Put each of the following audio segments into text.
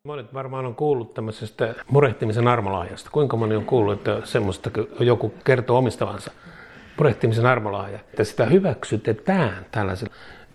Monet varmaan on kuullut tämmöisestä murehtimisen armolahjasta. Kuinka moni on kuullut, että semmoista joku kertoo omistavansa? Murehtimisen armolahja, että sitä hyväksytetään tällaisella.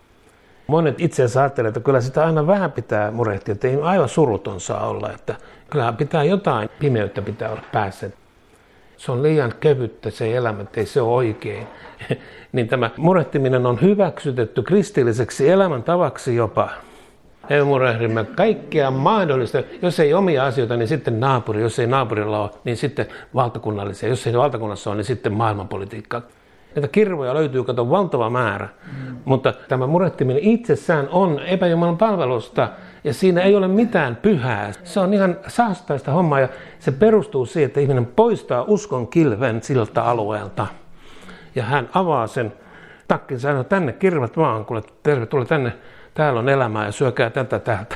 Monet itse asiassa ajattelee, että kyllä sitä aina vähän pitää murehtia, että ei aivan suruton saa olla, että kyllä pitää jotain pimeyttä pitää olla päässä. Se on liian kevyttä se elämä, että ei se ole oikein. Niin tämä murehtiminen on hyväksytetty kristilliseksi elämäntavaksi jopa. Me murehdimme kaikkea mahdollista. Jos ei omia asioita, niin sitten naapuri. Jos ei naapurilla ole, niin sitten valtakunnallisia. Jos ei valtakunnassa ole, niin sitten maailmanpolitiikkaa. Näitä kirvoja löytyy, kato, valtava määrä. Mutta tämä murehtiminen itsessään on epäjumalan palvelusta. Ja siinä ei ole mitään pyhää. Se on ihan saastaista hommaa ja se perustuu siihen, että ihminen poistaa uskon kilven siltä alueelta. Ja hän avaa sen takkinsa ja sanoo, tänne kirvat vaan, kuule tervetuloa tänne. Täällä on elämää ja syökää tätä täältä.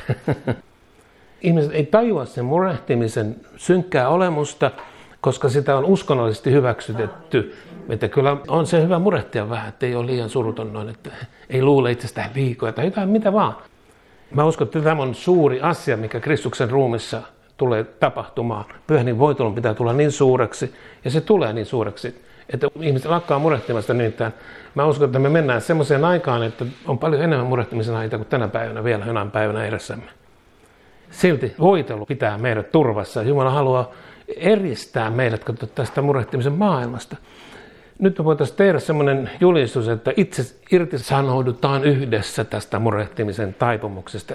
Ihmiset ei tajua sen murehtimisen synkkää olemusta, koska sitä on uskonnollisesti hyväksytetty. Että kyllä on se hyvä murehtia vähän, että ei ole liian suruton noin, että ei luule itsestään liikoja tai jotain mitä vaan. Mä uskon, että tämä on suuri asia, mikä Kristuksen ruumissa tulee tapahtumaan. Pyhän voitelun pitää tulla niin suureksi ja se tulee niin suureksi, että ihmiset lakkaa murehtimasta nimittäin. Mä uskon, että me mennään semmoiseen aikaan, että on paljon enemmän murehtimisen aikaa kuin tänä päivänä vielä jonain päivänä edessämme. Silti voitelu pitää meidät turvassa. Jumala haluaa eristää meidät tästä murehtimisen maailmasta. Nyt me voitaisiin tehdä semmoinen julistus, että itse irtisanoudutaan yhdessä tästä murehtimisen taipumuksesta.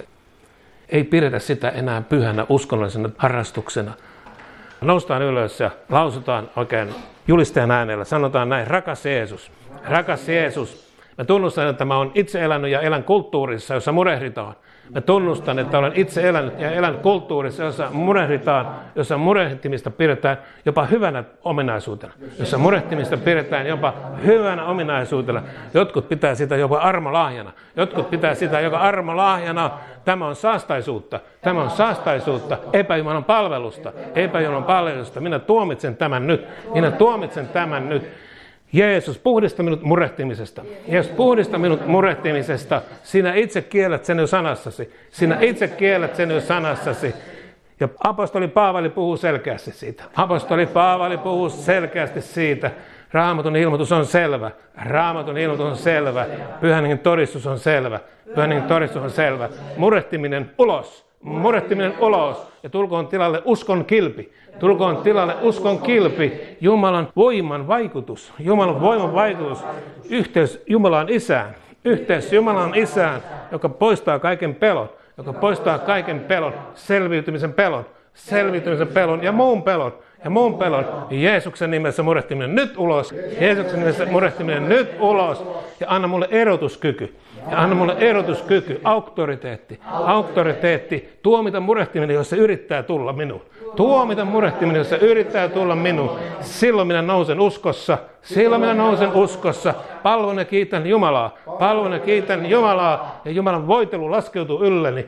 Ei pidetä sitä enää pyhänä uskonnollisena harrastuksena. Noustaan ylös ja lausutaan oikein julistajan äänellä. Sanotaan näin, rakas Jeesus, rakas Jeesus. Mä tunnustan, että mä oon itse elänyt ja elän kulttuurissa, jossa murehditaan. Mä tunnustan, että olen itse elänyt ja elän kulttuurissa, jossa murehditaan, jossa murehtimista pidetään jopa hyvänä ominaisuutena. Jossa murehtimista pidetään jopa hyvänä ominaisuutena. Jotkut pitää sitä jopa armolahjana. Jotkut pitää sitä joka armolahjana. Tämä on saastaisuutta. Tämä on saastaisuutta. Epäjumalan palvelusta. Epäjumalan palvelusta. Minä tuomitsen tämän nyt. Minä tuomitsen tämän nyt. Jeesus, puhdista minut murehtimisesta. Jeesus, puhdista minut murehtimisesta. Sinä itse kiellät sen jo sanassasi. Sinä itse kiellät sen jo sanassasi. Ja apostoli Paavali puhuu selkeästi siitä. Apostoli Paavali puhuu selkeästi siitä. Raamatun ilmoitus on selvä. Raamatun ilmoitus on selvä. Pyhän hengen todistus on selvä. Pyhän hengen todistus on selvä. Murehtiminen ulos. Murehtiminen ulos. Ja tulkoon tilalle uskon kilpi. Tulkoon tilalle uskon kilpi, Jumalan voiman vaikutus, Jumalan voiman vaikutus, yhteys Jumalan Isään, yhteys Jumalan Isään, joka poistaa kaiken pelon, joka poistaa kaiken pelon, selviytymisen pelon ja muun pelon. Jeesuksen nimessä murehtiminen nyt ulos, Jeesuksen nimessä murehtiminen nyt ulos ja anna mulle erotuskyky. Ja anna mulle erotuskyky, auktoriteetti, tuomita murehtiminen, jos se yrittää tulla minuun. Tuomita murehtiminen, jos se yrittää tulla minuun. Silloin minä nousen uskossa. Palvon ja kiitän Jumalaa. Ja Jumalan voitelu laskeutuu ylleni.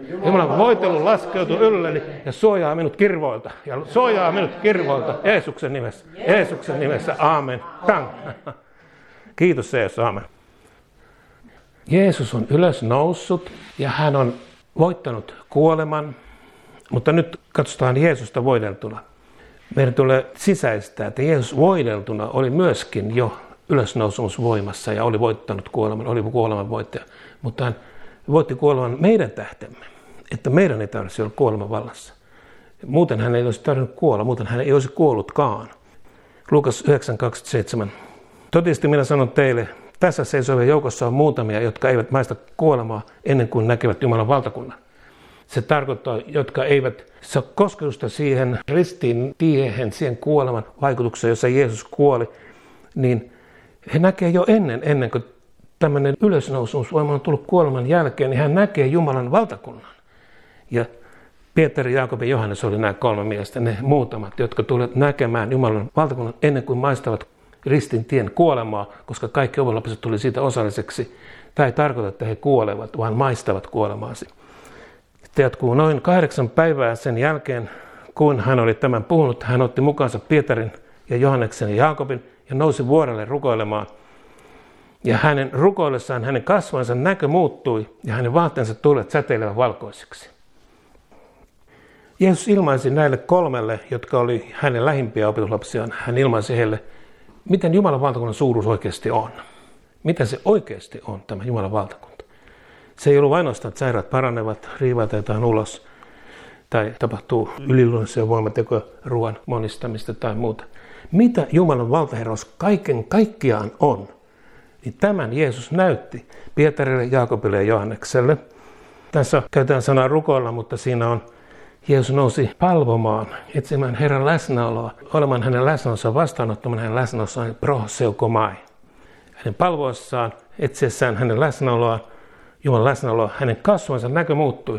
Ja suojaa minut kirvoilta. Jeesuksen nimessä. Aamen. Kiitos Jeesus. Aamen. Jeesus on ylös noussut ja hän on voittanut kuoleman, mutta nyt katsotaan Jeesusta voideltuna. Meidän tulee sisäistää, että Jeesus voideltuna oli myöskin jo ylösnousemusvoimassa ja oli voittanut kuoleman, oli kuoleman voittaja. Mutta hän voitti kuoleman meidän tähtemme, että meidän ei tarvitse olla kuoleman vallassa. Muuten hän ei olisi tarvinnut kuolla, muuten hän ei olisi kuollutkaan. Luukas 9:27. Totisesti minä sanon teille, tässä seisovien joukossa on muutamia, jotka eivät maista kuolemaa ennen kuin näkevät Jumalan valtakunnan. Se tarkoittaa, jotka eivät saa kosketusta siihen ristiin tiehen, siihen kuoleman vaikutukseen, jossa Jeesus kuoli, niin he näkee jo ennen kuin tämmöinen ylösnousemusvoima on tullut kuoleman jälkeen, niin hän näkee Jumalan valtakunnan. Ja Pietari, Jaakob ja Johannes oli nämä 3 miestä, ne muutamat, jotka tulevat näkemään Jumalan valtakunnan ennen kuin maistavat ristin tien kuolemaa, koska kaikki ovenlapset tuli siitä osalliseksi. Tämä ei tarkoita, että he kuolevat, vaan maistavat kuolemaasi. Sitten jatkuu noin 8 päivää sen jälkeen, kun hän oli tämän puhunut, hän otti mukaansa Pietarin ja Johanneksen ja Jaakobin ja nousi vuorelle rukoilemaan. Ja hänen rukoillessaan hänen kasvansa näkö muuttui ja hänen vaatteensa tulivat säteilevän valkoisiksi. Jeesus ilmaisi näille 3, jotka oli hänen lähimpiä opetuslapsiaan, hän ilmaisi heille, miten Jumalan valtakunnan suuruus oikeasti on. Mitä se oikeasti on, tämä Jumalan valtakunta. Se ei ollut ainoastaan, että sairaat paranevat, riivatetaan ulos, tai tapahtuu yliluonnollisia voimatekoja, ruoan monistamista tai muuta. Mitä Jumalan valtaherraus kaiken kaikkiaan on, niin tämän Jeesus näytti Pietarille, Jaakobille ja Johannekselle. Tässä käytetään sanaa rukoilla, mutta siinä on Jeesus nousi palvomaan, etsimään Herran läsnäoloa, olemaan hänen läsnäolossaan, vastaanottamaan hänen läsnäolossaan proseukomai. Hänen palvoissaan, etsiessään hänen läsnäoloaan, Jumalan läsnäoloa, hänen kasvonsa näkö muuttui.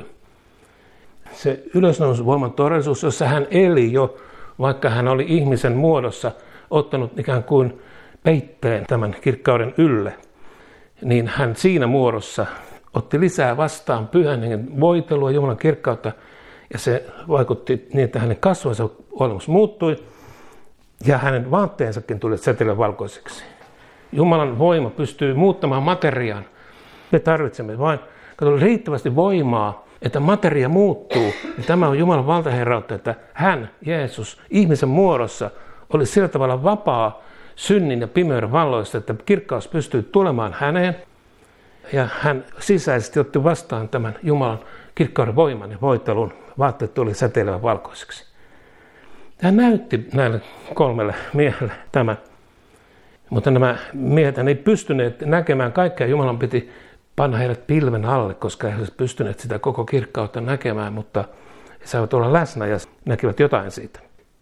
Se ylösnousuvoiman todellisuus, jossa hän eli jo, vaikka hän oli ihmisen muodossa ottanut ikään kuin peitteen tämän kirkkauden ylle, niin hän siinä muodossa otti lisää vastaan pyhän hengen voitelua Jumalan kirkkautta, ja se vaikutti niin, että hänen kasvonsa olemus muuttui, ja hänen vaatteensakin tuli säteilyn valkoiseksi. Jumalan voima pystyy muuttamaan materiaan. Me tarvitsemme vain riittävästi voimaa, että materia muuttuu. Ja tämä on Jumalan valtaherrautta, että hän, Jeesus, ihmisen muodossa oli sillä tavalla vapaa synnin ja pimeyden valloista, että kirkkaus pystyy tulemaan häneen. Ja hän sisäisesti otti vastaan tämän Jumalan kirkkauden voiman ja voitelun. Vaatteet tuli säteilevän valkoiseksi. Hän näytti näille 3 miehelle tämän. Mutta nämä miehet ei pystyneet näkemään kaikkea. Jumalan piti panna heidät pilven alle, koska he eivät pystyneet sitä koko kirkkautta näkemään, mutta he saivat olla läsnä ja näkivät jotain siitä.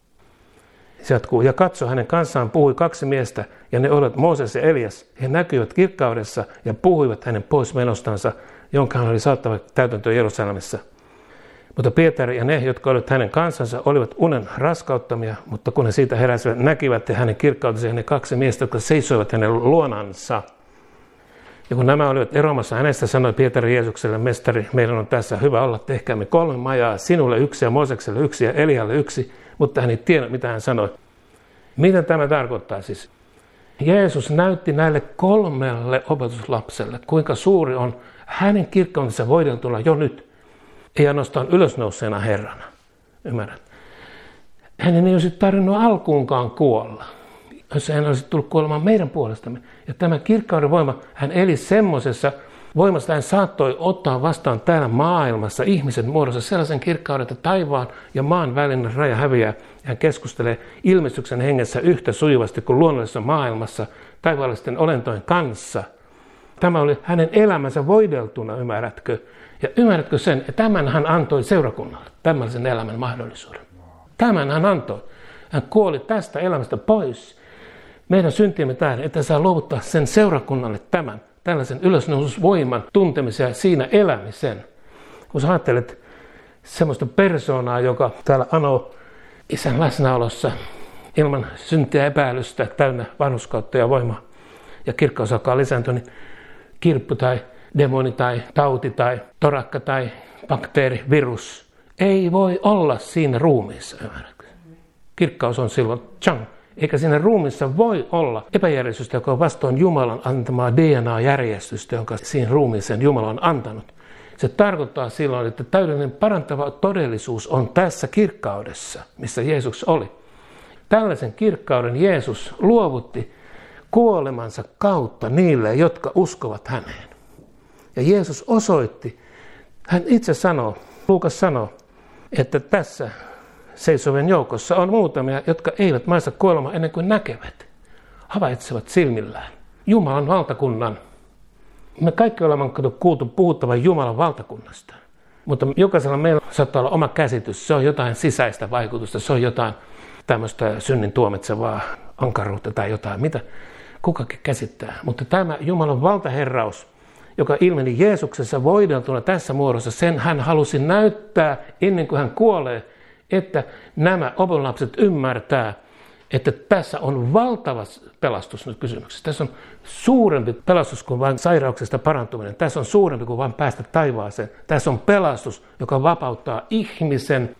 Se jatkuu. Ja katso, hänen kanssaan puhui 2 miestä, ja ne olivat Mooses ja Elias. He näkyivät kirkkaudessa ja puhuivat hänen poismenostansa, jonka hän oli saattava täytäntöön Jerusalemissa. Mutta Pietari ja ne, jotka olivat hänen kansansa, olivat unen raskauttamia, mutta kun he siitä heräsivät, näkivät hänen kirkkautensa ja ne 2 miestä, jotka seisoivat hänen luonansa. Ja kun nämä olivat eroamassa hänestä, sanoi Pietari Jeesukselle, mestari, meidän on tässä hyvä olla, tehkäämme 3 majaa, sinulle 1 ja Moosekselle 1 ja Elialle 1, mutta hän ei tiennyt, mitä hän sanoi. Mitä tämä tarkoittaa siis? Jeesus näytti näille 3 opetuslapselle, kuinka suuri on hänen kirkkautensa voideltuna jo nyt. Ei ainoastaan ylösnouseena Herrana. Ymmärrät? Hänen ei olisi tarvinnut alkuunkaan kuolla, jos hän olisi tullut kuolemaan meidän puolestamme. Ja tämä kirkkauden voima, hän eli semmoisessa voimassa, hän saattoi ottaa vastaan täällä maailmassa ihmisen muodossa sellaisen kirkkauden, että taivaan ja maan välinen raja häviää. Ja hän keskustelee ilmestyksen hengessä yhtä sujuvasti kuin luonnollisessa maailmassa taivaallisten olentojen kanssa. Tämä oli hänen elämänsä voideltuna, ymmärrätkö? Ja ymmärrätkö sen, että tämän hän antoi seurakunnalle, tämmöisen elämän mahdollisuuden. Tämän hän antoi. Hän kuoli tästä elämästä pois meidän syntiemme tähden, että saa luovuttaa sen seurakunnalle tämän, tällaisen ylösnoususvoiman tuntemisen ja siinä elämisen. Kun sä ajattelet semmoista persoonaa, joka täällä anoo Isän läsnäolossa ilman syntiä ja epäilystä, täynnä vanhurskautta ja voimaa, ja kirkkaus alkaa lisääntyä, niin kirppu tai demoni tai tauti tai torakka tai bakteeri, virus ei voi olla siinä ruumiissa. Kirkkaus on silloin tjang. Eikä siinä ruumiissa voi olla epäjärjestystä, joka on vastoin Jumalan antamaa DNA-järjestystä, jonka siinä ruumiiseen Jumala on antanut. Se tarkoittaa silloin, että täydellinen parantava todellisuus on tässä kirkkaudessa, missä Jeesus oli. Tällaisen kirkkauden Jeesus luovutti kuolemansa kautta niille, jotka uskovat häneen. Ja Jeesus osoitti, hän itse sanoo, Luukas sanoo, että tässä seisovien joukossa on muutamia, jotka eivät maista kuolemaa ennen kuin näkevät, havaitsevat silmillään Jumalan valtakunnan. Me kaikki olemme kuultu puhuttavan Jumalan valtakunnasta, mutta jokaisella meillä saattaa olla oma käsitys. Se on jotain sisäistä vaikutusta, se on jotain tämmöistä synnin tuomitsevaa ankaruutta tai jotain, mitä kukakin käsittää. Mutta tämä Jumalan valtaherraus, joka ilmeni Jeesuksessa voideltuna tässä muodossa, sen hän halusi näyttää ennen kuin hän kuolee, että nämä opetuslapset ymmärtää, että tässä on valtava pelastus nyt kysymyksessä. Tässä on suurempi pelastus kuin vain sairauksista parantuminen. Tässä on suurempi kuin vain päästä taivaaseen. Tässä on pelastus, joka vapauttaa ihmisen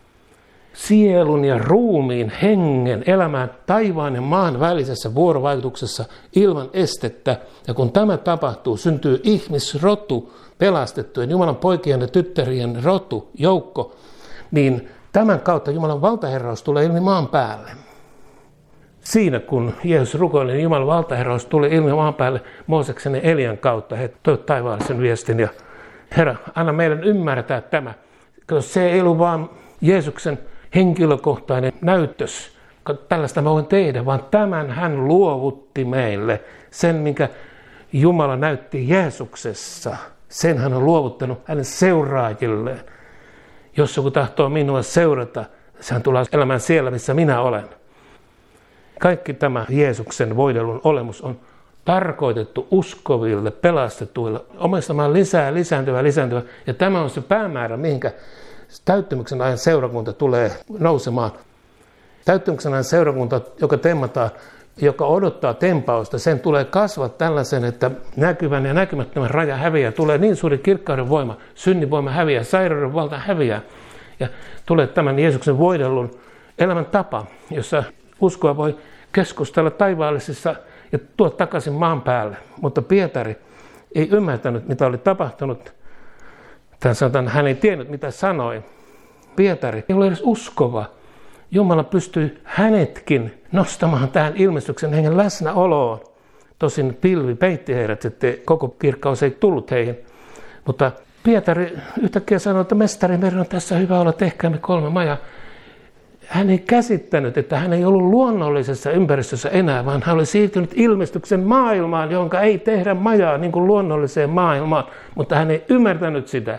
sielun ja ruumiin, hengen elämään taivaan ja maan välisessä vuorovaikutuksessa ilman estettä. Ja kun tämä tapahtuu, syntyy ihmisrotu pelastettujen, Jumalan poikien ja tyttärien rotu, joukko, niin Tämän kautta Jumalan valtaherraus tulee ilmi maan päälle. Siinä kun Jeesus rukoili, niin Jumalan valtaherraus tuli ilmi maan päälle Mooseksen ja Elian kautta. He toivat taivaallisen viestin ja Herra, anna meidän ymmärtää tämä. Koska se ei ollut vaan Jeesuksen henkilökohtainen näytös. Tällaista mä voin tehdä, vaan tämän hän luovutti meille. Sen, minkä Jumala näytti Jeesuksessa. Sen hän on luovuttanut hänen seuraajilleen. Jos joku tahtoo minua seurata, sehän tulee elämään siellä, missä minä olen. Kaikki tämä Jeesuksen voidelun olemus on tarkoitettu uskoville, pelastetuille, omistamaan lisääntyvää. Ja tämä on se päämäärä, mihinkä täyttymyksen ajan seurakunta tulee nousemaan. Täyttymyksen ajan seurakunta, joka temmataan, joka odottaa tempausta, sen tulee kasvaa tällaisen, että näkyvän ja näkymättömän raja häviää. Tulee niin suuri kirkkauden voima, synnin voima häviää, sairauden valta häviää. Ja tulee tämän Jeesuksen voidellun elämän tapa, jossa uskoa voi keskustella taivaallisissa ja tuoda takaisin maan päälle. Mutta Pietari ei ymmärtänyt, mitä oli tapahtunut. Hän ei tiennyt, mitä sanoi. Pietari ei ole edes uskova. Jumala pystyy hänetkin nostamaan tähän ilmestyksen hengen läsnäoloon. Tosin pilvi peitti heidät, että koko kirkkaus ei tullut heihin. Mutta Pietari yhtäkkiä sanoi, että mestari, meidän on tässä hyvä olla, tehkäämme 3 majaa. Hän ei käsittänyt, että hän ei ollut luonnollisessa ympäristössä enää, vaan hän oli siirtynyt ilmestyksen maailmaan, jonka ei tehdä majaa niin kuin luonnolliseen maailmaan. Mutta hän ei ymmärtänyt sitä.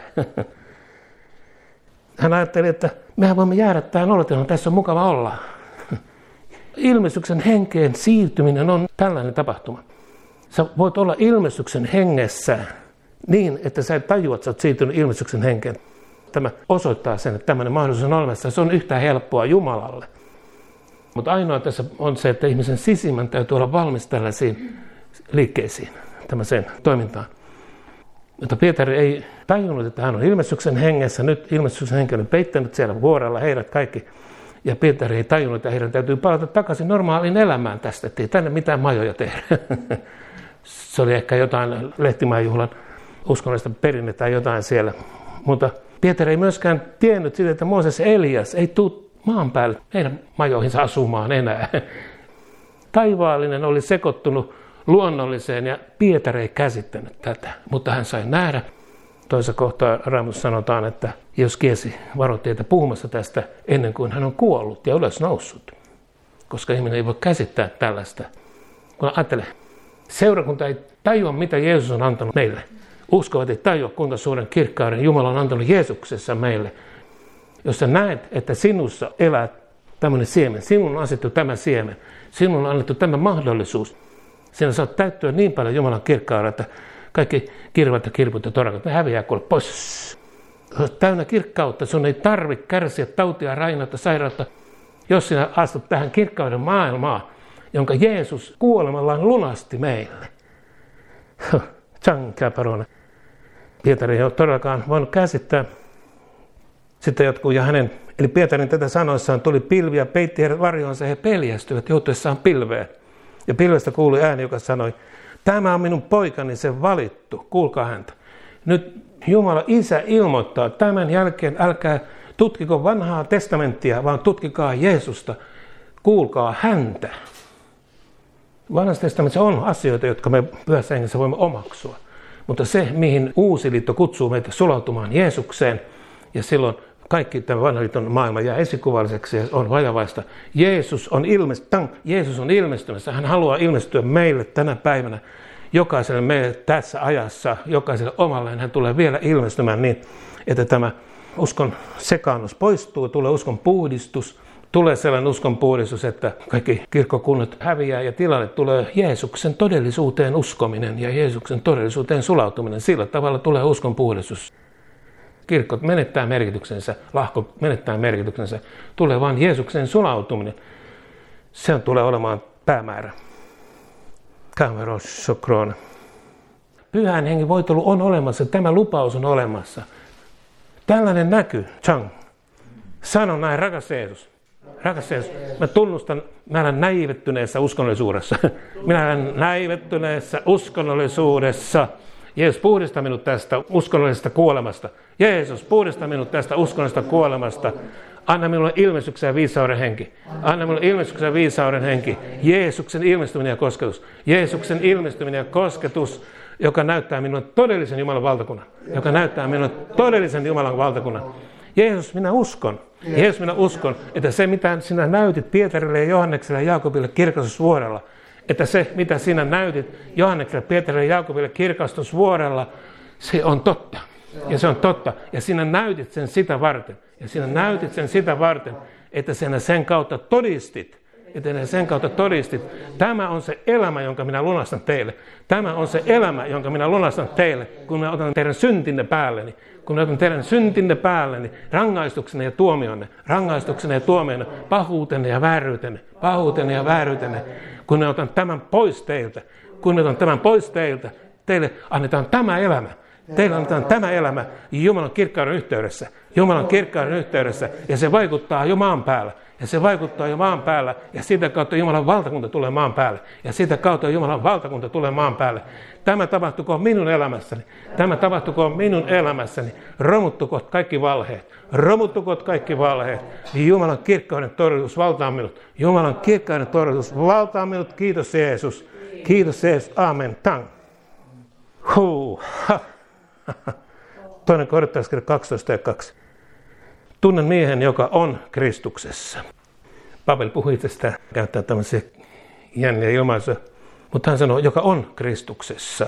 Hän ajatteli, että mehän voimme jäädä tähän olotilaan, tässä on mukava olla. Ilmestyksen henkeen siirtyminen on tällainen tapahtuma. Sä voit olla ilmestyksen hengessä niin, että sä et tajua, että sä oot siirtynyt ilmestyksen henkeen. Tämä osoittaa sen, että tämmöinen mahdollisuus on olemassa. Se on yhtä helppoa Jumalalle. Mutta ainoa tässä on se, että ihmisen sisimmän täytyy olla valmis tällaisiin liikkeisiin, tämmöiseen toimintaan. Mutta Pietari ei tajunnut, että hän on ilmestyksen hengessä. Nyt ilmestyksen henki on peittänyt siellä vuorella heidät kaikki. Ja Pietari ei tajunnut, että heidän täytyy palata takaisin normaaliin elämään tästä. Että ei tänne mitään majoja tehdä. Se oli ehkä jotain lehtimäenjuhlan uskonnollista perinnettä tai jotain siellä. Mutta Pietari ei myöskään tiennyt sitä, että Mooses ja Elias ei tule maan päälle heidän majoihinsa asumaan enää. Taivaallinen oli sekoittunut luonnolliseen ja Pietari ei käsittänyt tätä, mutta hän sai nähdä. Toisessa kohtaa Raamatussa sanotaan, että Jeesus kiesi varoitteita puhumassa tästä ennen kuin hän on kuollut ja ylös noussut. Koska ihminen ei voi käsittää tällaista. Kun ajattele, seurakunta ei tajua, mitä Jeesus on antanut meille. Uskovat ei tajua, kuinka suuren kirkkauden Jumala on antanut Jeesuksessa meille. Jos sä näet, että sinussa elää tämmöinen siemen, sinun on asettu tämä siemen, sinun on annettu tämä mahdollisuus, siinä saat täyttyä niin paljon Jumalan kirkkaudella, että kaikki kirvat ja kirput ja torakot, ne häviää kuule pois. Olet täynnä kirkkautta, sun ei tarvitse kärsiä tautia, rainoutta, sairautta, jos sinä astut tähän kirkkauden maailmaan, jonka Jeesus kuolemallaan lunasti meille. Tsankäparone. Pietari ei ole todellakaan voinut käsittää. Sitten jatkuu ja eli Pietarin tätä sanoissaan tuli pilvi ja peitti heidät varjoonsa ja he peljästyivät joutuessaan pilveen. Ja pilvestä kuului ääni, joka sanoi, tämä on minun poikani, se valittu, kuulkaa häntä. Nyt Jumala Isä ilmoittaa, tämän jälkeen älkää tutkiko vanhaa testamenttia, vaan tutkikaa Jeesusta, kuulkaa häntä. Vanhassa testamentissa on asioita, jotka me pyhässä hengessä voimme omaksua. Mutta se, mihin uusi liitto kutsuu meitä sulautumaan Jeesukseen, ja silloin kaikki tämä vanhan liiton maailma jää esikuvalliseksi ja on vajavaista. Jeesus on ilmestymässä. Hän haluaa ilmestyä meille tänä päivänä. Jokaiselle meille tässä ajassa, jokaiselle omalleen hän tulee vielä ilmestymään niin, että tämä uskon sekaannus poistuu, tulee uskon puhdistus, tulee sellainen uskon puhdistus, että kaikki kirkkokunnat häviää ja tilalle tulee Jeesuksen todellisuuteen uskominen ja Jeesuksen todellisuuteen sulautuminen. Sillä tavalla tulee uskon puhdistus. Kirkko menettää merkityksensä, lahko menettää merkityksensä, tulee vain Jeesuksen sulautuminen. Se tulee olemaan päämäärä. Pyhän hengen voitelu on olemassa, tämä lupaus on olemassa. Tällainen näky, sano näin, rakas Jeesus. Rakas Jeesus, mä tunnustan, mä olen näivettyneessä uskonnollisuudessa. Minä olen näivettyneessä uskonnollisuudessa. Jeesus, puhdista minut tästä uskonnollisesta kuolemasta. Jeesus, puhdista minut tästä uskonnollisesta kuolemasta. Anna minulle ilmestyksen ja viisauden henki. Anna minulle ilmestyksen ja viisauden henki. Jeesuksen ilmestyminen ja kosketus. Jeesuksen ilmestyminen ja kosketus, joka näyttää minulle todellisen Jumalan valtakunnan. Joka näyttää minulle todellisen Jumalan valtakunnan. Jeesus, minä uskon. Jeesus, minä uskon, että se mitä sinä näytit Pietarille ja Johannekselle ja Jaakobille kirkastusvuorella, että se mitä sinä näytit Johannekselle, Pietarille ja Jaakobille kirkastusvuorella, se on totta. Ja se on totta. Ja sinä näytit sen sitä varten. Ja sinä näytit sen sitä varten, että sinä sen kautta todistit. Että sinä sen kautta todistit. Tämä on se elämä, jonka minä lunastan teille. Tämä on se elämä, jonka minä lunastan teille, kun minä otan teidän syntinne päälleni. Kun minä otan teidän syntinne päälleni, rangaistuksenne ja tuomionne, rangaistuksenne ja tuomionne, pahuutenne ja vääryytenne, pahuutenne ja vääryytenne. Kun minä otan tämän pois teiltä, kun minä otan tämän pois teiltä, teille annetaan tämä elämä. Teillä annetaan tämä elämä Jumalan kirkkauden yhteydessä. Jumalan kirkkauden yhteydessä. Ja se vaikuttaa jo maan päällä. Ja se vaikuttaa jo maan päällä. Ja sitä kautta Jumalan valtakunta tulee maan päälle. Ja sitä kautta Jumalan valtakunta tulee maan päälle. Tämä tapahtukoon minun elämässäni. Tämä tapahtukoon minun elämässäni. Romuttukoot kaikki valheet. Romuttukoot kaikki valheet. Jumalan kirkkauden todellisuus valtaa minut. Jumalan kirkkauden todellisuus valtaa minut. Kiitos Jeesus. Kiitos Jeesus. Amen. Tang. Toinen Korintolaiskirja 12:2. Tunnen miehen, joka on Kristuksessa. Paavali puhui itsestä, käyttää tämmöisiä jänniä ilmaisuja, mutta hän sanoo, joka on Kristuksessa.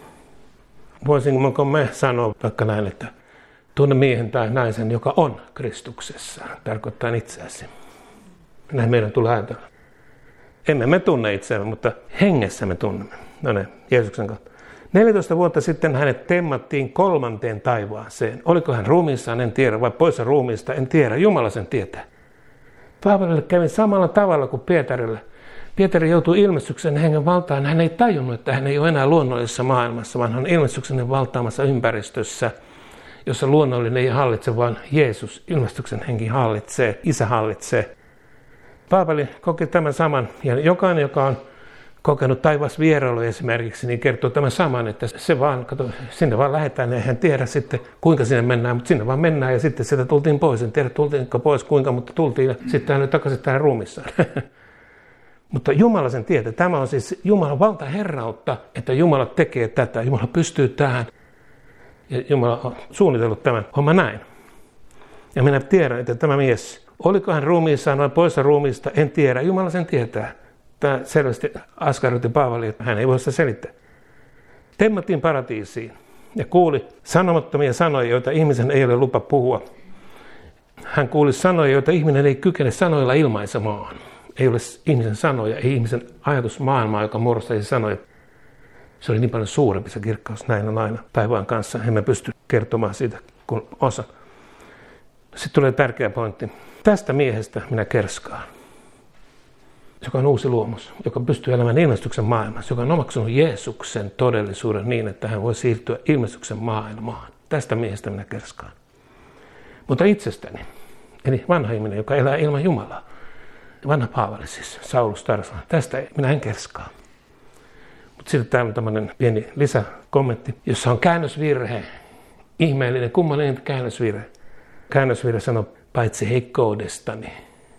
Voisinko me sanoa vaikka näin, että tunne miehen tai naisen, joka on Kristuksessa, tarkoittaa itseäsi. Näin meidän tulee ajatella. Emme me tunne itseämme, mutta hengessä me tunnemme. No ne, Jeesuksen kautta. 14 vuotta sitten hänet temmattiin 3. taivaaseen. Oliko hän ruumiissaan, en tiedä, vai poissa ruumiista, en tiedä. Jumala sen tietää. Paavalille kävi samalla tavalla kuin Pietarille. Pietari joutui ilmestyksen hengen valtaan. Hän ei tajunnut, että hän ei ole enää luonnollisessa maailmassa, vaan hän on ilmestyksen valtaamassa ympäristössä, jossa luonnollinen ei hallitse, vaan Jeesus, ilmestyksen henki hallitsee, Isä hallitsee. Paavali koki tämän saman, ja jokainen, joka on kokenut taivasvierailu esimerkiksi, niin kertoo tämän saman, että se vaan, kato, sinne vaan lähdetään, eihän tiedä sitten kuinka sinne mennään, mutta sinne vaan mennään ja sitten sieltä tultiin pois. En tiedä tultiinko pois kuinka, mutta tultiin ja sitten hän takaisin tähän ruumissaan. Mutta Jumala sen tietää. Tämä on siis Jumalan valta herrautta, että Jumala tekee tätä. Jumala pystyy tähän ja Jumala on suunnitellut tämän homman näin. Ja minä tiedän, että tämä mies, oliko hän ruumiissaan vai poissa ruumiista, en tiedä. Jumala sen tietää. Tämä selvästi askarrutti Paavali, että hän ei voi sitä selittää. Temmattiin paratiisiin ja kuuli sanomattomia sanoja, joita ihmisen ei ole lupa puhua. Hän kuuli sanoja, joita ihminen ei kykene sanoilla ilmaisemaan. Ei ole ihmisen sanoja, ei ihmisen ajatusmaailmaa, joka muodostaisi sanoja. Se oli niin paljon suurempi se kirkkaus, näin on aina taivaan kanssa. Emme pysty kertomaan siitä kuin osa. Sitten tulee tärkeä pointti. Tästä miehestä minä kerskaan. Joka on uusi luomus, joka pystyy elämään ilmestyksen maailmassa, joka on omaksunut Jeesuksen todellisuuden niin, että hän voi siirtyä ilmestyksen maailmaan. Tästä miehestä minä kerskaan. Mutta itsestäni, eli vanha ihminen, joka elää ilman Jumalaa, vanha Paavali siis, Saulus Tarso, tästä minä en kerskaa. Mutta sitten täällä on tämmöinen pieni lisäkommentti, jossa on käännösvirhe, ihmeellinen, kummallinen käännösvirhe. Käännösvirhe sanoo, paitsi heikkoudestani.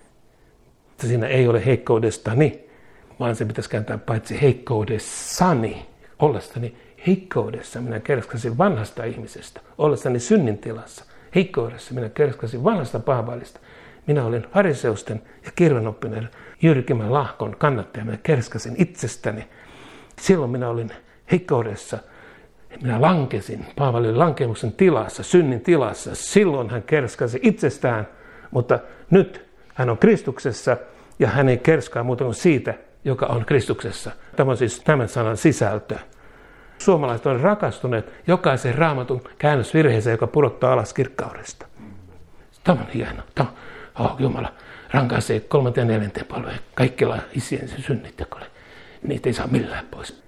Siinä ei ole heikkoudestani, vaan se pitäisi kääntää paitsi heikkoudessani, ollessani heikkoudessa. Minä kerskasin vanhasta ihmisestä, ollessani synnintilassa. Heikkoudessa minä kerskasin vanhasta Paavalista. Minä olin fariseusten ja kirjanoppineiden jyrkimmän lahkon kannattaja. Minä kerskasin itsestäni. Silloin minä olin heikkoudessa. Minä lankesin Paavalin lankemuksen tilassa, synnin tilassa. Silloin hän kerskasi itsestään, mutta nyt hän on Kristuksessa ja hän ei kerskaa muuta kuin siitä, joka on Kristuksessa. Tämä on siis tämän sanan sisältö. Suomalaiset ovat rakastuneet jokaisen Raamatun käännösvirheeseen, joka pudottaa alas kirkkaudesta. Tämä on hieno. Jumala rankaisee 3. ja 4. palveen kaikilla isiensä synnit, niitä ei saa millään pois.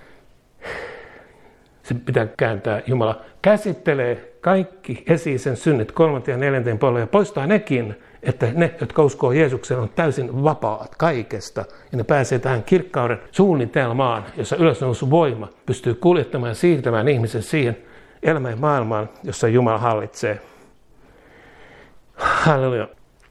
Se pitää kääntää. Jumala käsittelee kaikki esi-isän synnit 3. ja 4. palveen ja poistaa nekin, että ne, jotka uskoo Jeesukseen, on täysin vapaat kaikesta. Ja ne pääsee tähän kirkkauden suunnitelmaan, jossa ylösnousun voima pystyy kuljettamaan ja siirtämään ihmisen siihen elämään maailmaan, jossa Jumala hallitsee. Halleluja.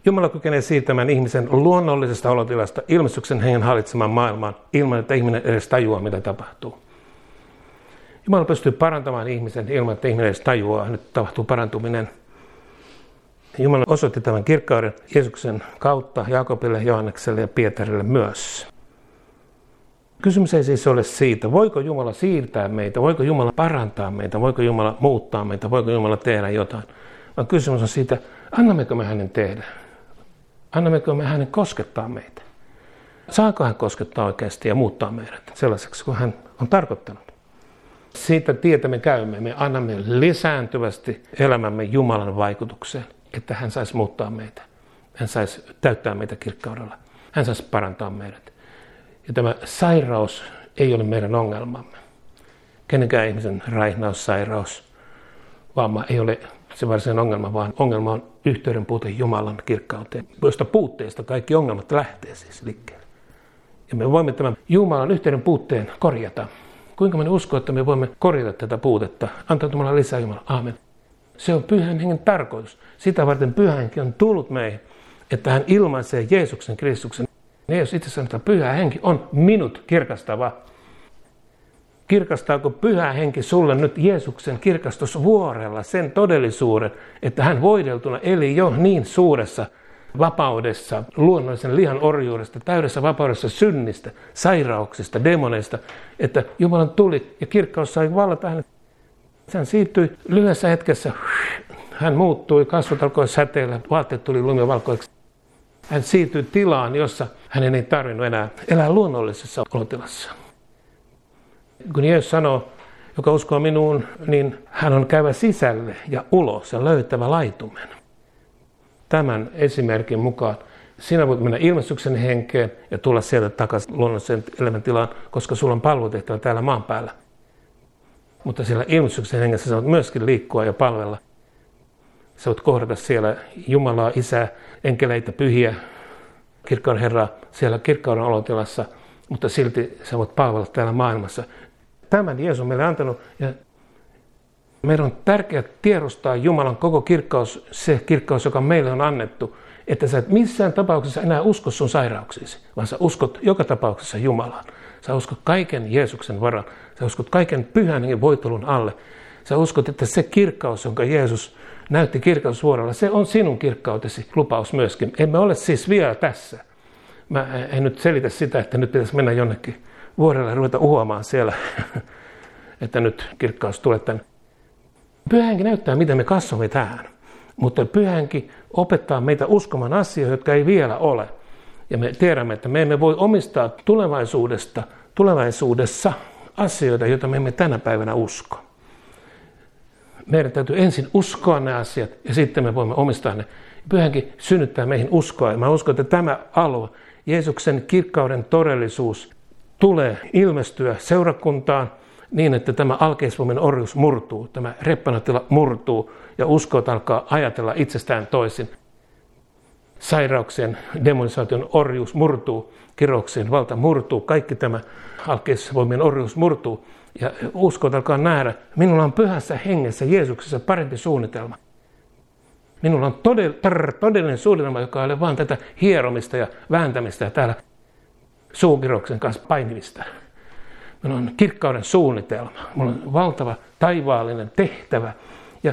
Jumala kykenee siirtämään ihmisen luonnollisesta olotilasta ilmestyksen hengen hallitsemaan maailmaan ilman, että ihminen edes tajuaa, mitä tapahtuu. Jumala pystyy parantamaan ihmisen ilman, että ihminen edes tajuaa, että nyt tapahtuu parantuminen. Jumala osoitti tämän kirkkauden Jeesuksen kautta Jaakobille, Johannekselle ja Pietarille myös. Kysymys ei siis ole siitä, voiko Jumala siirtää meitä, voiko Jumala parantaa meitä, voiko Jumala muuttaa meitä, voiko Jumala tehdä jotain. Vaan kysymys on siitä, annammeko me hänen tehdä, annammeko me hänen koskettaa meitä. Saako hän koskettaa oikeasti ja muuttaa meidät sellaiseksi kuin hän on tarkoittanut. Siitä tietä me käymme, me annamme lisääntyvästi elämämme Jumalan vaikutukseen, että hän saisi muuttaa meitä, hän saisi täyttää meitä kirkkaudella, hän saisi parantaa meidät. Ja tämä sairaus ei ole meidän ongelmamme. Kenenkään ihmisen raihnaus, sairaus, vamma ei ole se varsinainen ongelma, vaan ongelma on yhteyden puute Jumalan kirkkauteen, josta puutteesta kaikki ongelmat lähtee siis liikkeelle. Ja me voimme tämän Jumalan yhteyden puutteen korjata. Kuinka me uskoo, että me voimme korjata tätä puutetta? Antautumalla lisää Jumala. Aamen. Se on Pyhän Hengen tarkoitus. Sitä varten Pyhä Henki on tullut meihin, että hän ilmaisee Jeesuksen Kristuksen. Jeesus itse sanoo, että Pyhä Henki on minut kirkastava. Kirkastaako Pyhä Henki sulle nyt Jeesuksen kirkastusvuorella sen todellisuuden, että hän voideltuna eli jo niin suuressa vapaudessa, luonnollisen lihan orjuudesta, täydessä vapaudessa synnistä, sairauksista, demoneista, että Jumalan tuli ja kirkkaus sai vallata hänet. Hän siirtyi lyhyessä hetkessä, hän muuttui, kasvot alkoi säteillä, vaatteet tuli lumivalkoiksi. Hän siirtyi tilaan, jossa hänen ei tarvinnut enää elää luonnollisessa olotilassa. Kun Jeesus sanoo, joka uskoo minuun, niin hän on käyvä sisälle ja ulos ja löytävä laitumen. Tämän esimerkin mukaan sinä voit mennä ilmestyksen henkeen ja tulla sieltä takaisin luonnolliseen elämäntilaan, koska sulla on palvelutehtävä täällä maan päällä. Mutta siellä ilmestyksen hengessä sä voit myöskin liikkua ja palvella. Sä voit kohdata siellä Jumalaa, Isää, enkeleitä, pyhiä, kirkkauden Herraa siellä kirkkauden olotilassa, mutta silti sä voit palvella täällä maailmassa. Tämän Jeesus on meille antanut ja meidän on tärkeää tiedostaa Jumalan koko kirkkaus, se kirkkaus, joka meille on annettu, että sä et missään tapauksessa enää usko sun sairauksiisi, vaan sä uskot joka tapauksessa Jumalaan. Sä uskot kaiken Jeesuksen varaan. Sä uskot kaiken Pyhän Hengen voitelun alle. Sä uskot, että se kirkkaus, jonka Jeesus näytti kirkkausvuorolla, se on sinun kirkkautesi lupaus myöskin. Emme ole siis vielä tässä. Mä en nyt selitä sitä, että nyt pitäisi mennä jonnekin vuorelle ja ruveta uhoamaan siellä, että nyt kirkkaus tulee tänne. Pyhä Henki näyttää, miten me kasvamme tähän, mutta Pyhä Henki opettaa meitä uskomaan asioita, jotka ei vielä ole. Ja me tiedämme, että me emme voi omistaa tulevaisuudessa asioita, joita me emme tänä päivänä usko. Meidän täytyy ensin uskoa ne asiat ja sitten me voimme omistaa ne. Pyhä Henki synnyttää meihin uskoa. Ja mä uskon, että tämä alue, Jeesuksen kirkkauden todellisuus, tulee ilmestyä seurakuntaan niin, että tämä alkeisvoimen orjuus murtuu, tämä reppanatila murtuu ja uskot alkaa ajatella itsestään toisin. Sairauksien, demonisaation orjuus murtuu, kirouksien valta murtuu, kaikki tämä alkeisvoimien orjuus murtuu ja uskot alkaa nähdä, minulla on Pyhässä Hengessä Jeesuksessa parempi suunnitelma. Minulla on todellinen suunnitelma, joka ei ole vain tätä hieromista ja vääntämistä ja täällä suukirouksen kanssa painimista. Minulla on kirkkauden suunnitelma. Minulla on valtava taivaallinen tehtävä. Ja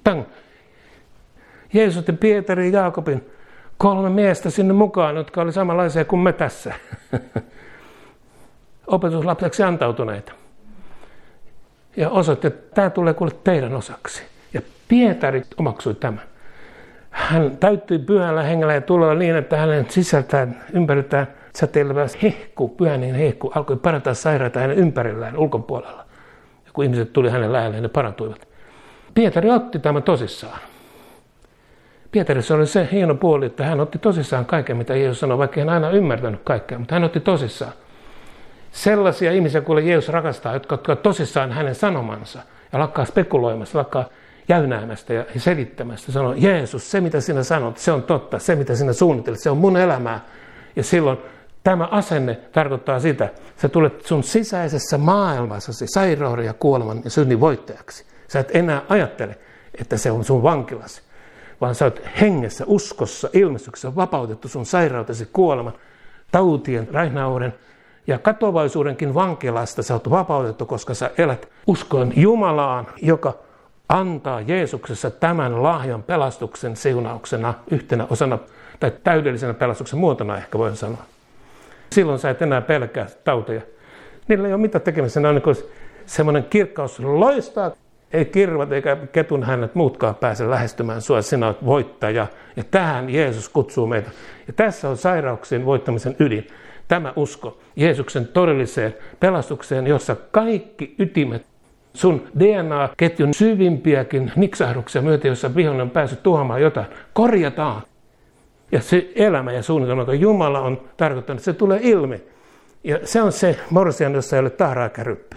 Jeesus otti Pietarin ja Jaakobin 3 miestä sinne mukaan, jotka oli samanlaisia kuin me tässä. Opetuslapseksi antautuneita. Ja osoitti, että tämä tulee kuule teidän osaksi. Ja Pietari omaksui tämän. Hän täyttyi Pyhällä Hengellä ja tulella niin, että hänen sisältään ympäriltään säteilevä hehku, Pyhän Hengen hehku, alkoi parantaa sairaita hänen ympärillään ulkopuolella. Ja kun ihmiset tuli hänen lähelleen, ne parantuivat. Pietari otti tämän tosissaan. Pietarissa oli se hieno puoli, että hän otti tosissaan kaiken, mitä Jeesus sanoi, vaikka hän aina ymmärtänyt kaikkea, mutta hän otti tosissaan. Sellaisia ihmisiä, kun Jeesus rakastaa, jotka ottavat tosissaan hänen sanomansa ja lakkaa spekuloimasta, lakkaa jäynäämästä ja selittämästä. Sanoo, Jeesus, se mitä sinä sanot, se on totta, se mitä sinä suunnittelet, se on mun elämää. Ja silloin tämä asenne tarkoittaa sitä, sä tulet sun sisäisessä maailmassasi sairauden ja kuoleman ja synnin voittajaksi. Sä et enää ajattele, että se on sun vankilasi, vaan sä oot hengessä, uskossa, ilmestyksessä vapautettu sun sairautesi, kuoleman, tautien, raihnauden ja katovaisuudenkin vankilasta sä oot vapautettu, koska sä elät uskoen Jumalaan, joka antaa Jeesuksessa tämän lahjan pelastuksen siunauksena yhtenä osana tai täydellisenä pelastuksen muotona ehkä voin sanoa. Silloin sä et enää pelkää tauteja. Niillä ei ole mitään tekemistä. Ne on niin semmoinen kirkkaus loistaa. Ei kirvat eikä ketun hänet muutkaan pääse lähestymään sua. Sinä olet voittaja. Ja tähän Jeesus kutsuu meitä. Ja tässä on sairauksien voittamisen ydin. Tämä usko Jeesuksen todelliseen pelastukseen, jossa kaikki ytimet, sun DNA-ketjun syvimpiäkin niksahduksia myöten, jossa vihollinen on päässyt tuhoamaan jotain, korjataan. Ja se elämä ja suunnitelma, joka Jumala on tarkoittanut, se tulee ilmi. Ja se on se morsian, jossa ei ole tahraa eikä ryppyä.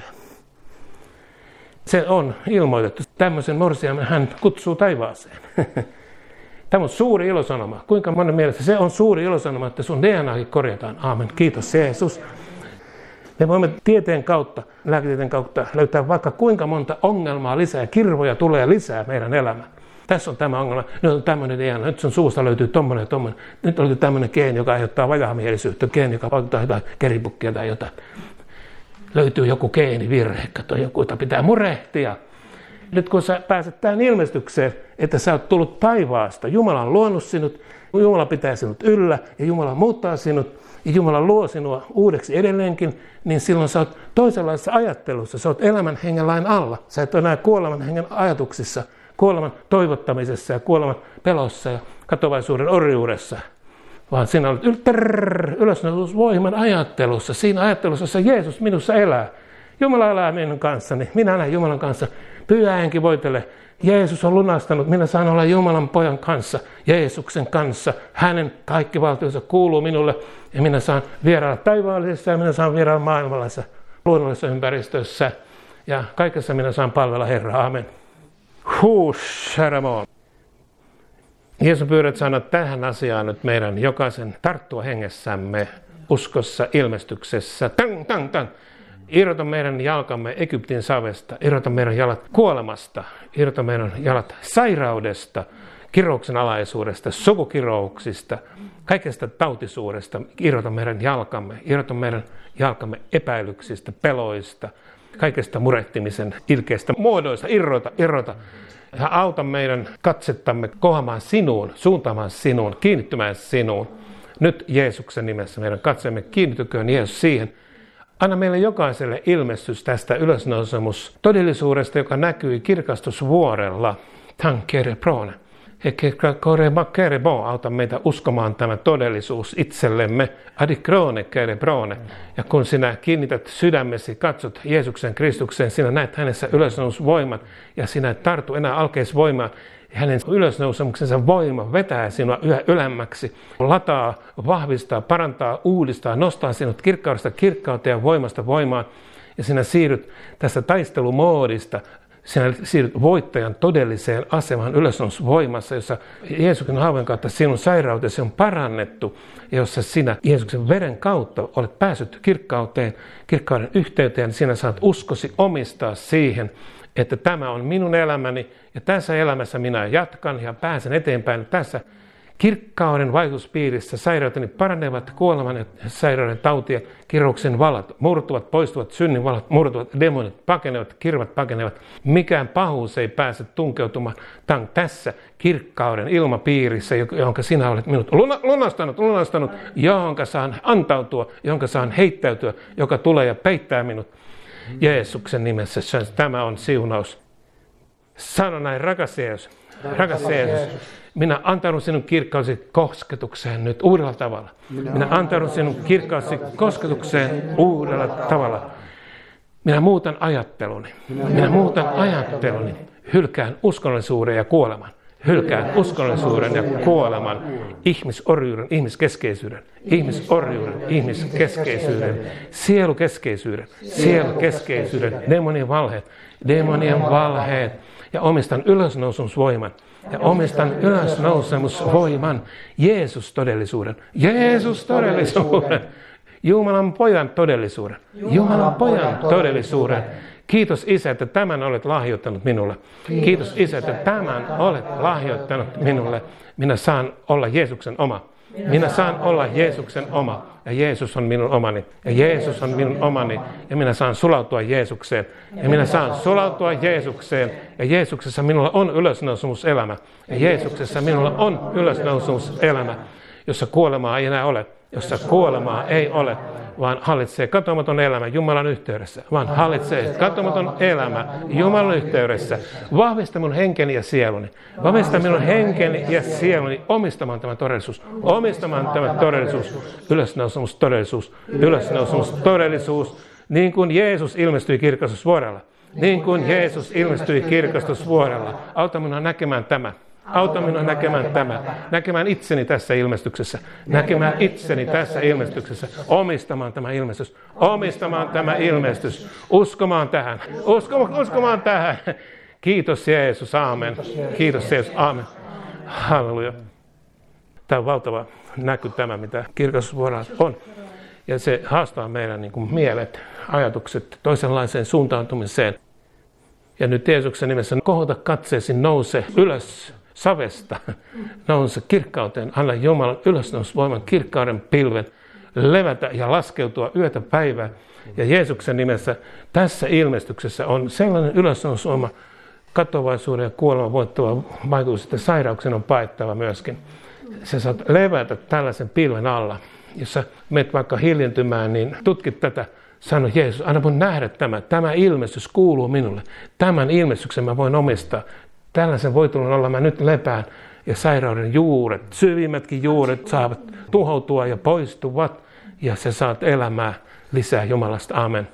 Se on ilmoitettu. Tämmöisen morsian hän kutsuu taivaaseen. Tämä on suuri ilosanoma. Kuinka monen mielestä se on suuri ilosanoma, että sun DNAkin korjataan. Aamen. Kiitos Jeesus. Me voimme tieteen kautta, lääketieteen kautta löytää vaikka kuinka monta ongelmaa lisää. Kirvoja tulee lisää meidän elämään. Tässä on tämä ongelma. Nyt on tämmöinen DNA. Nyt sun suusta löytyy tommoinen ja tommoinen. Nyt löytyy tämmöinen geeni, joka aiheuttaa vajaamielisyyttä. Geeni, joka vaikuttaa jotain keribukkia tai jotain. Löytyy joku geenivirhe, joku, jota pitää murehtia. Nyt kun sä pääset tähän ilmestykseen, että sä oot tullut taivaasta, Jumala on luonut sinut, Jumala pitää sinut yllä ja Jumala muuttaa sinut ja Jumala luo sinua uudeksi edelleenkin, niin silloin sä oot toisenlaisessa ajattelussa, sä oot elämän hengen lain alla. Sä et ole enää kuoleman hengen ajatuksissa, kuoleman toivottamisessa ja kuoleman pelossa ja katovaisuuden orjuudessa, vaan sinä olet ylösnousemusvoiman ajattelussa, siinä ajattelussa, jossa Jeesus minussa elää. Jumala elää minun kanssani, minä elän Jumalan kanssa. Pyhä henki voitelee. Jeesus on lunastanut, minä saan olla Jumalan pojan kanssa, Jeesuksen kanssa. Hänen kaikki valtionsa kuuluu minulle ja minä saan vierailla taivaallisessa ja minä saan vierailla maailmallisessa, luonnollisessa ympäristössä. Ja kaikessa minä saan palvella Herraa. Amen. Jeesus pyydät sanoa tähän asiaan nyt meidän jokaisen tarttua hengessämme, uskossa, ilmestyksessä. Irrota meidän jalkamme Egyptin savesta, irrota meidän jalat kuolemasta, irrota meidän jalat sairaudesta, kirouksen alaisuudesta, sukukirouksista, kaikesta tautisuudesta, irrota meidän jalkamme epäilyksistä, peloista, kaikesta murehtimisen ilkeistä muodoista, irrota. Ja auta meidän katsettamme kohoamaan sinuun, suuntaamaan sinuun, kiinnittymään sinuun. Nyt Jeesuksen nimessä meidän katseemme kiinnittyköön Jeesus siihen. Anna meille jokaiselle ilmestys tästä ylösnousemus todellisuudesta, joka näkyy kirkastusvuorella. Tankere prone. Auta meitä uskomaan tämä todellisuus itsellemme. Adikrone kere prone. Ja kun sinä kiinnität sydämesi, katsot Jeesuksen Kristukseen, sinä näet hänessä ylösnousemusvoiman ja sinä et tartu enää alkeisvoimaan. Hänen ylösnousemuksensa voima vetää sinua yhä ylemmäksi, lataa, vahvistaa, parantaa, uudistaa, nostaa sinut kirkkaudesta kirkkauteen ja voimasta voimaan. Ja sinä siirryt tästä taistelumoodista, sinä siirryt voittajan todelliseen asemaan ylösnousemusvoimassa, jossa Jeesuksen haavojen kautta sinun sairautesi on parannettu, ja jossa sinä Jeesuksen veren kautta olet päässyt kirkkauteen, kirkkauden yhteyteen, sinä saat uskosi omistaa siihen, että tämä on minun elämäni ja tässä elämässä minä jatkan ja pääsen eteenpäin. Tässä kirkkauden vaikutuspiirissä sairauteni paranevat, kuoleman ja sairauden tautien kirouksen vallat murtuvat, poistuvat, synnin vallat murtuvat, demonit pakenevat, kirvat pakenevat. Mikään pahuus ei pääse tunkeutumaan. Tämä on tässä kirkkauden ilmapiirissä, jonka sinä olet minut lunastanut, johonka saan antautua, johonka saan heittäytyä, joka tulee ja peittää minut. Jeesuksen nimessä tämä on siunaus. Sano näin, rakas Jeesus, minä antaudun sinun kirkkaasi kosketukseen nyt uudella tavalla. Minä antaudun sinun kirkkaasi kosketukseen uudella tavalla. Minä muutan ajatteluni. Hylkään uskonnollisuuden ja kuoleman. Ihmisorjuuden, ihmiskeskeisyyden, sielukeskeisyyden, demonien valheet, ja omistan ylösnousemusvoiman, Jeesus todellisuuden, Jumalan pojan todellisuuden, Kiitos Isä, että tämän olet lahjoittanut minulle. Kiitos Isä, että tämän olet lahjoittanut minulle. Minä saan olla Jeesuksen oma. Minä saan olla Jeesuksen oma. Ja Jeesus on minun omani. Ja Jeesus on minun omani. Ja minä saan sulautua Jeesukseen. Ja minä saan sulautua Jeesukseen. Ja Jeesuksessa minulla on ylösnousemuselämä. Ja Jeesuksessa minulla on ylösnousemuselämä, jossa kuolemaa ei enää ole. Jossa kuolemaa ei ole, vaan hallitsee katoamaton elämä Jumalan yhteydessä. Vaan hallitsee katoamaton elämä Jumalan yhteydessä. Vahvista minun henkeni ja sieluni. Vahvista minun henkeni ja sieluni omistamaan tämä todellisuus. Omistamaan tämä todellisuus. Ylösnousemustodellisuus. Ylösnousemustodellisuus. Niin kuin Jeesus ilmestyi kirkastusvuorella. Niin kuin Jeesus ilmestyi kirkastusvuorella. Auta minua näkemään tämä. Auta minua näkemään tämä, näkemään itseni tässä ilmestyksessä, näkemään itseni tässä ilmestyksessä, omistamaan tämä ilmestys, omistamaan tämä ilmestys, uskomaan tähän, uskomaan tähän. Kiitos Jeesus, aamen. Kiitos Jeesus, aamen. Halleluja. Tämä on valtava näky tämä, mitä kirkastusvuorella on. Ja se haastaa meidän niin kuin mielet, ajatukset toisenlaiseen suuntautumiseen. Ja nyt Jeesuksen nimessä kohota katseesi, nouse ylös savesta, nouse kirkkauteen, anna Jumalan ylösnousvoiman kirkkauden pilven levätä ja laskeutua yötä päivää. Ja Jeesuksen nimessä tässä ilmestyksessä on sellainen ylösnousvoima, katoavaisuuden ja kuoleman voittava vaikutus, että sairauksen on paettava myöskin. Sä saat levätä tällaisen pilven alla. Jos sä menet vaikka hiljentymään, niin tutkit tätä. Sano Jeesus, anna mun nähdä tämä. Tämä ilmestys kuuluu minulle. Tämän ilmestyksen mä voin omistaa. Tällaisen voitelun olla mä nyt lepään. Ja sairauden juuret, syvimmätkin juuret saavat tuhoutua ja poistuvat. Ja sä saat elämää lisää Jumalasta. Amen.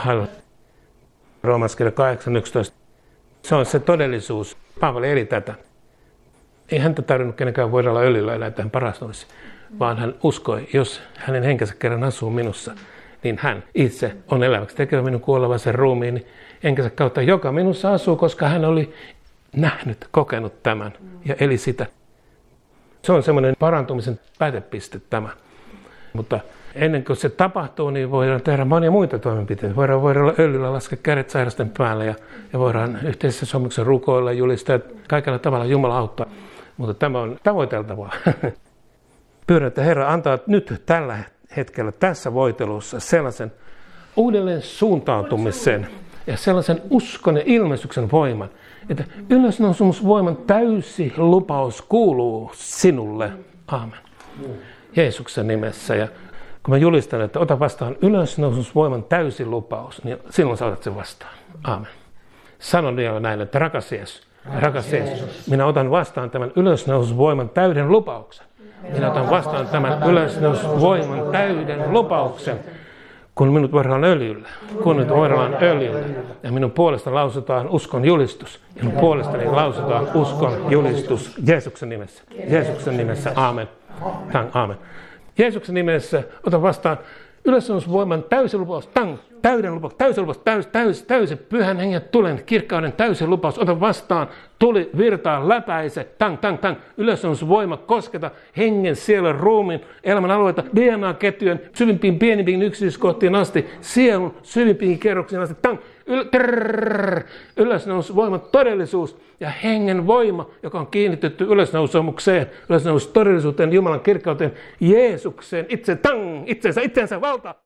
Roomalaiskirja 8:11. Se on se todellisuus. Paavali eli tätä. Ei häntä tarvinnut kenenkään voidella öljyllä elää, että hän parastuisi. Vaan hän uskoi, jos hänen henkensä kerran asuu minussa, niin hän itse on eläväksi tekevä minun kuolevaisen ruumiini henkensä kautta, joka minussa asuu, koska hän oli nähnyt, kokenut tämän ja eli sitä. Se on semmoinen parantumisen päätepiste tämä. Mutta ennen kuin se tapahtuu, niin voidaan tehdä monia muita toimenpiteitä. Voidaan öljyllä laskea kädet sairasten päälle ja voidaan yhteisessä sopimuksen rukoilla, julistaa ja kaikella tavalla Jumala auttaa. Mutta tämä on tavoiteltavaa. Pyydän, että Herra antaa nyt tällä hetkellä tässä voitelussa sellaisen uudelleen suuntautumisen ja sellaisen uskon ja ilmestyksen voiman, että ylösnousemusvoiman täysi lupaus kuuluu sinulle. Aamen. Jeesuksen nimessä. Ja kun mä julistan, että ota vastaan ylösnousemusvoiman täysi lupaus, niin silloin sä otat sen vastaan. Aamen. Sanon vielä näin, että rakas Jeesus, minä otan vastaan tämän ylösnousemusvoiman täyden lupauksen. Minä otan vastaan tämän ylösnousemusvoiman täyden lupauksen, kun minut voidaan öljyllä. Kun minut voidaan öljyllä. Ja minun puolesta lausutaan uskon julistus. Ja minun puolestani lausutaan uskon julistus Jeesuksen nimessä. Jeesuksen nimessä. Aamen. Aamen. Jeesuksen nimessä otan vastaan ylösnousemusvoiman täysi lupaus. Täyden lupaus. Täysi pyhän hengen tulen kirkkauden täysi lupaus. Ota vastaan. Tuli virtaa läpäise. Ylösnousemusvoima kosketa hengen, sielun, ruumiin, elämän alueita, DNA-ketjujen syvimpiin, pienimpiin yksityiskohtiin asti, sielun syvimpiin kerroksiin asti. Ylösnousemusvoiman todellisuus ja hengen voima, joka on kiinnitetty ylösnousemukseen, ylösnousemustodellisuuteen, Jumalan kirkkauteen, Jeesukseen, itsensä valta.